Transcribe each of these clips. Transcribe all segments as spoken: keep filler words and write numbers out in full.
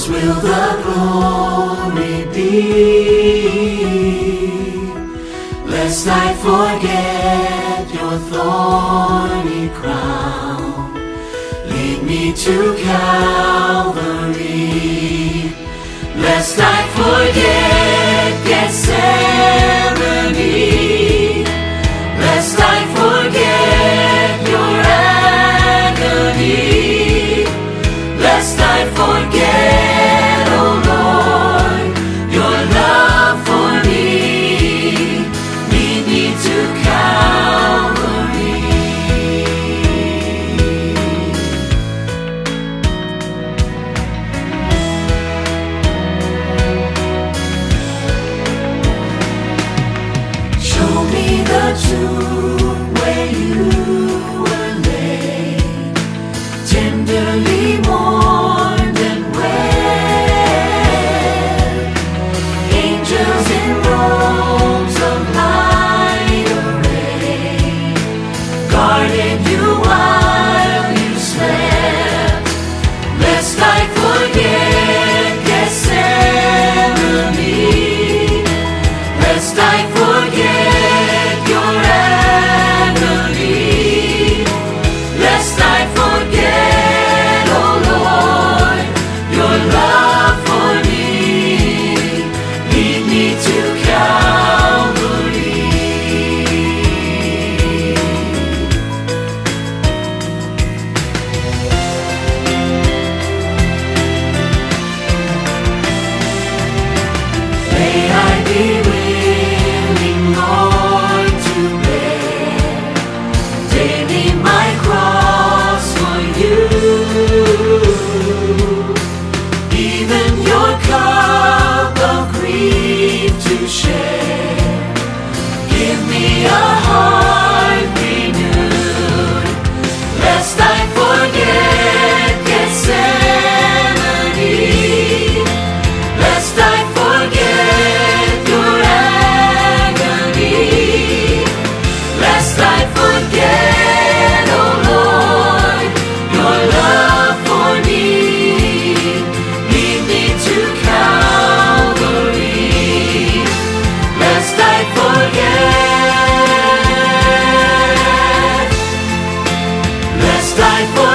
will the glory be? Lest I forget your thorny crown, lead me to Calvary. Lest I forget Gethsemane, lest I forget your agony, lest I forget, oh Lord, your love for me. Lead me to Calvary. Show me the tomb where you were laid, tenderly mourned and wept. Angels in robes of light array guarded you while you slept. Lest I forget Gethsemane, lest I forget your agony, lest I forget, oh Lord, your love for me. Lead me to Calvary. May I be willing, Lord, to bear daily my cross for you, even your cup of grief to share. Give me a heart renewed, lest I forget Gethsemane, lest I forget your agony, lest I forget, oh Lord, your love for me. Lead me to Calvary, lest I forget, lest I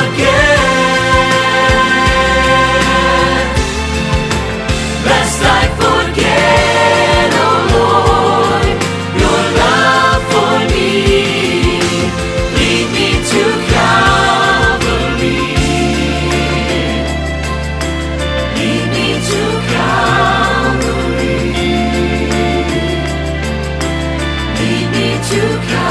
forget, lest I forget, oh Lord, your love for me. Lead me to Calvary. Lead me to Calvary. Lead me to Calvary.